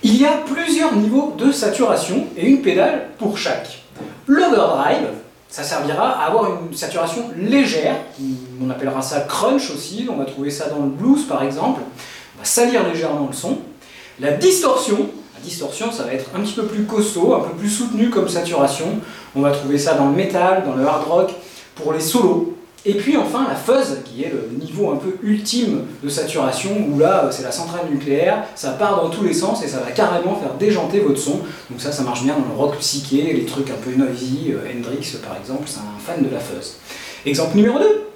Il y a plusieurs niveaux de saturation et une pédale pour chaque. L'overdrive, ça servira à avoir une saturation légère, on appellera ça crunch aussi, on va trouver ça dans le blues par exemple, on va salir légèrement le son. La distorsion, ça va être un petit peu plus costaud, un peu plus soutenu comme saturation, on va trouver ça dans le metal, dans le hard rock, pour les solos. Et puis enfin la fuzz, qui est le niveau un peu ultime de saturation, où là c'est la centrale nucléaire, ça part dans tous les sens et ça va carrément faire déjanter votre son. Donc ça marche bien dans le rock psyché, les trucs un peu noisy, Hendrix par exemple, c'est un fan de la fuzz. Exemple numéro 2.